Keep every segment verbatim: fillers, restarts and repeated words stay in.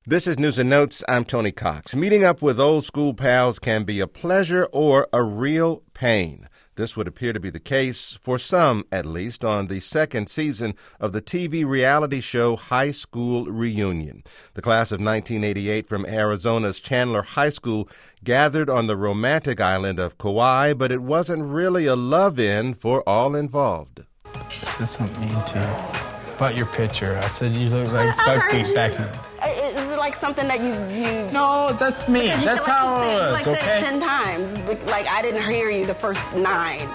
This is News and Notes. I'm Tony Cox. Meeting up with old school pals can be a pleasure or a real pain. This would appear to be the case, for some at least, on the second season of the T V reality show High School Reunion. The class of nineteen eighty-eight from Arizona's Chandler High School gathered on the romantic island of Kauai, but it wasn't really a love-in for all involved. I said something mean to you about your picture. I said you look like Buckwheat back in. Is it like something that you... you no, that's me. That's like how it was, like, okay? said it ten times. But, like, I didn't hear you the first nine.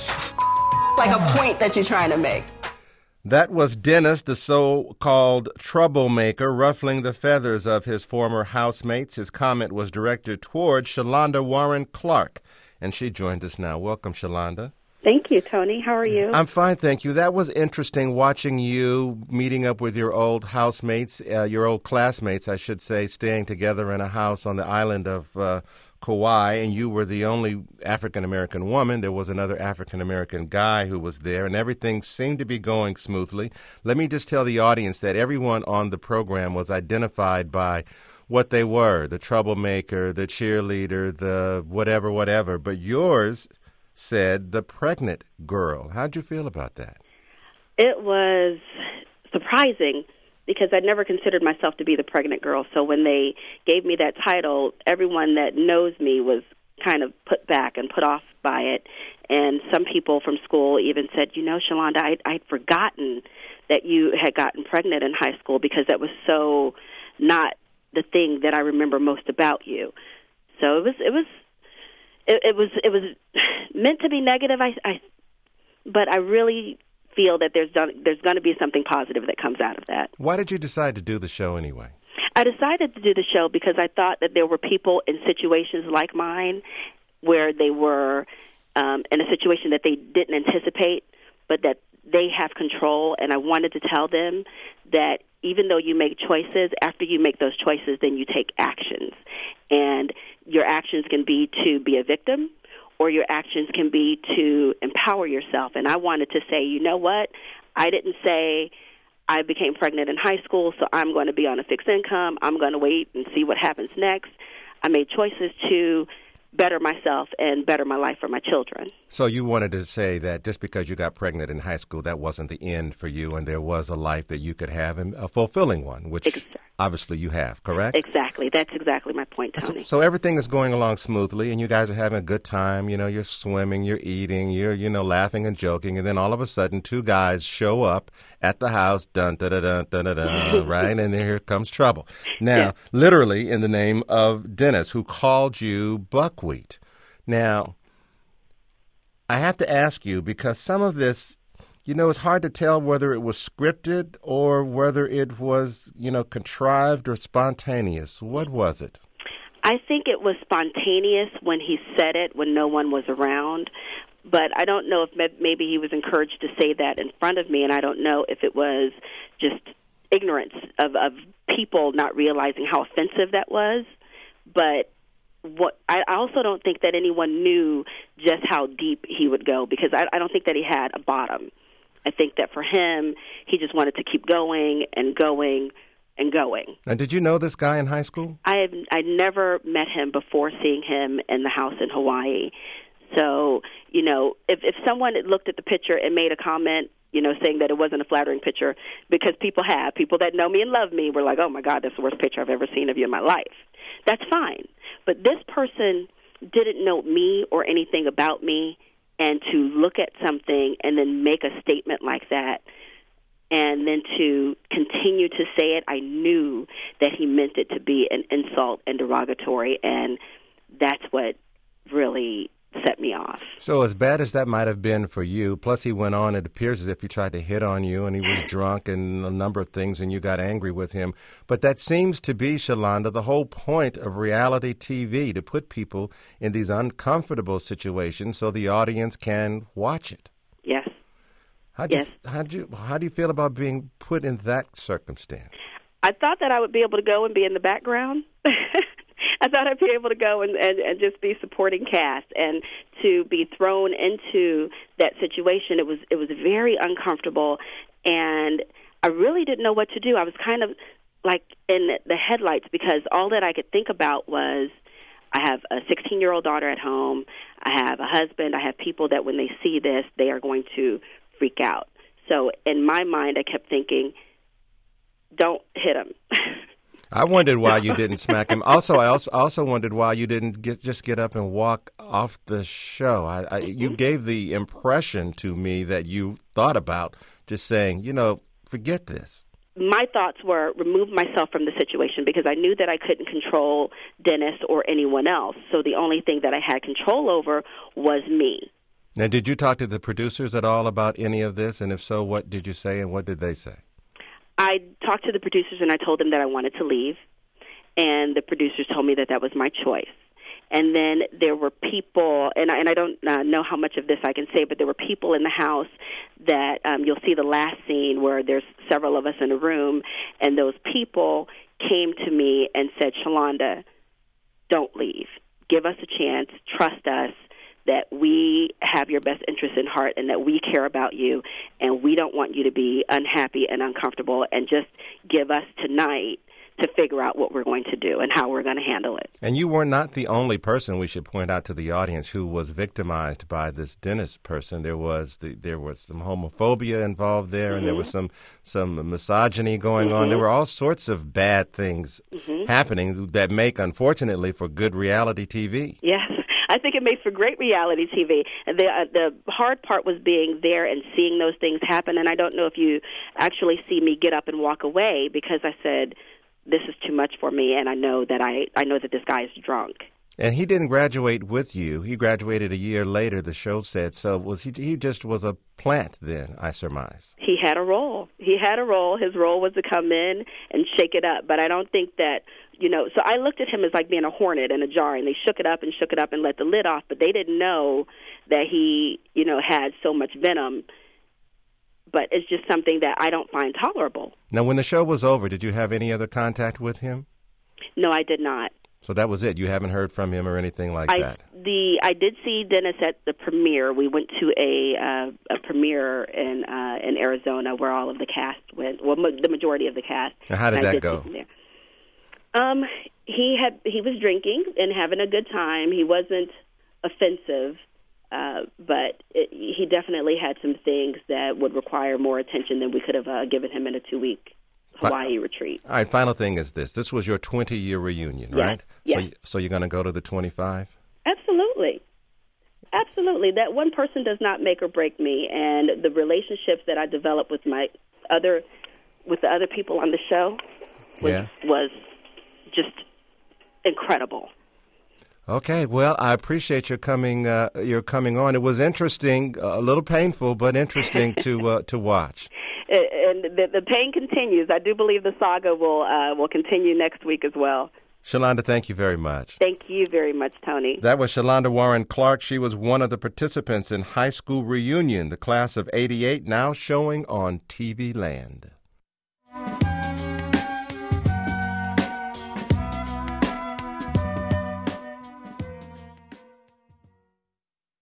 Like a point that you're trying to make. That was Dennis, the so-called troublemaker, ruffling the feathers of his former housemates. His comment was directed toward Shalonda Warren Clark, and she joins us now. Welcome, Shalonda. Thank you, Tony. How are you? I'm fine, thank you. That was interesting, watching you meeting up with your old housemates, uh, your old classmates, I should say, staying together in a house on the island of uh, Kauai, and you were the only African-American woman. There was another African-American guy who was there, and everything seemed to be going smoothly. Let me just tell the audience that everyone on the program was identified by what they were, the troublemaker, the cheerleader, the whatever, whatever. But yours said the pregnant girl. How'd you feel about that? It was surprising because I'd never considered myself to be the pregnant girl. So when they gave me that title, everyone that knows me was kind of put back and put off by it. And some people from school even said, you know, Shalonda, I'd, I'd forgotten that you had gotten pregnant in high school because that was so not the thing that I remember most about you. So it was, it was, It, it was it was meant to be negative, I, I, but I really feel that there's done, there's going to be something positive that comes out of that. Why did you decide to do the show anyway? I decided to do the show because I thought that there were people in situations like mine where they were um, in a situation that they didn't anticipate, but that they have control, and I wanted to tell them that even though you make choices, after you make those choices, then you take actions. And your actions can be to be a victim, or your actions can be to empower yourself. And I wanted to say, you know what? I didn't say I became pregnant in high school, so I'm going to be on a fixed income. I'm going to wait and see what happens next. I made choices to better myself and better my life for my children. So you wanted to say that just because you got pregnant in high school, that wasn't the end for you, and there was a life that you could have, and a fulfilling one, which exactly. Obviously you have, correct? Exactly. That's exactly my point, Tony. So, so everything is going along smoothly, and you guys are having a good time. You know, you're swimming, you're eating, you're, you know, laughing and joking, and then all of a sudden two guys show up at the house, dun, dun, dun, dun, dun, dun, dun, right? And then here comes trouble. Now, yeah. Literally in the name of Dennis, who called you buckwheat. Now, I have to ask you, because some of this, you know, it's hard to tell whether it was scripted or whether it was, you know, contrived or spontaneous. What was it? I think it was spontaneous when he said it, when no one was around. But I don't know if maybe he was encouraged to say that in front of me, and I don't know if it was just ignorance of, of people not realizing how offensive that was. But what I also don't think that anyone knew just how deep he would go, because I, I don't think that he had a bottom. I think that for him, he just wanted to keep going and going and going. And did you know this guy in high school? I have I never met him before seeing him in the house in Hawaii. So, you know, if, if someone had looked at the picture and made a comment, you know, saying that it wasn't a flattering picture, because people have, people that know me and love me were like, oh, my God, that's the worst picture I've ever seen of you in my life. That's fine. But this person didn't know me or anything about me, and to look at something and then make a statement like that and then to continue to say it, I knew that he meant it to be an insult and derogatory, and that's what really set me off. So as bad as that might have been for you, plus he went on, it appears as if he tried to hit on you and he was drunk and a number of things and you got angry with him. But that seems to be, Shalonda, the whole point of reality T V, to put people in these uncomfortable situations so the audience can watch it. Yes. How'd yes. You, how'd you, how do you feel about being put in that circumstance? I thought that I would be able to go and be in the background. I thought I'd be able to go and, and, and just be supporting cast, and to be thrown into that situation, it was it was very uncomfortable, and I really didn't know what to do. I was kind of like in the headlights, because all that I could think about was I have a sixteen-year-old daughter at home. I have a husband. I have people that when they see this, they are going to freak out. So in my mind, I kept thinking, don't hit him. I wondered why you didn't smack him. Also, I also, also wondered why you didn't get, just get up and walk off the show. I, I, you gave the impression to me that you thought about just saying, you know, forget this. My thoughts were remove myself from the situation because I knew that I couldn't control Dennis or anyone else. So the only thing that I had control over was me. Now, did you talk to the producers at all about any of this? And if so, what did you say and what did they say? I talked to the producers and I told them that I wanted to leave. And the producers told me that that was my choice. And then there were people, and I, and I don't uh, know how much of this I can say, but there were people in the house that um, you'll see the last scene where there's several of us in a room, and those people came to me and said, Shalonda, don't leave. Give us a chance. Trust us that we have your best interest in heart and that we care about you, and we don't want you to be unhappy and uncomfortable, and just give us tonight to figure out what we're going to do and how we're going to handle it. And you were not the only person, we should point out to the audience, who was victimized by this Dennis person. There was the, there was some homophobia involved there, mm-hmm. and there was some, some misogyny going mm-hmm. on. There were all sorts of bad things mm-hmm. happening that make, unfortunately, for good reality T V. Yes. I think it makes for great reality T V. The uh, the hard part was being there and seeing those things happen, and I don't know if you actually see me get up and walk away because I said, this is too much for me, and I know that I, I know that this guy is drunk. And he didn't graduate with you. He graduated a year later, the show said. So was he he just was a plant then, I surmise. He had a role. He had a role. His role was to come in and shake it up. But I don't think that, you know, so I looked at him as like being a hornet in a jar, and they shook it up and shook it up and let the lid off, but they didn't know that he, you know, had so much venom. But it's just something that I don't find tolerable. Now, when the show was over, did you have any other contact with him? No, I did not. So that was it? You haven't heard from him or anything like I, that? The I did see Dennis at the premiere. We went to a uh, a premiere in uh, in Arizona where all of the cast went. Well, ma- the majority of the cast. Now, how did that go? Um, he had he was drinking and having a good time. He wasn't offensive. Uh, but it, he definitely had some things that would require more attention than we could have uh, given him in a two-week Hawaii Fi- retreat. All right, final thing is this. This was your twenty-year reunion, yes. right? Yes. So, so you're going to go to the twenty-five? Absolutely. Absolutely. That one person does not make or break me, and the relationships that I developed with my other, with the other people on the show was, yeah. was just incredible. Okay, well, I appreciate your coming. Uh, your coming on. It was interesting, a little painful, but interesting to uh, to watch. And the, the pain continues. I do believe the saga will uh, will continue next week as well. Shalonda, thank you very much. Thank you very much, Tony. That was Shalonda Warren Clarke. She was one of the participants in High School Reunion, the class of eighty-eight, now showing on T V Land.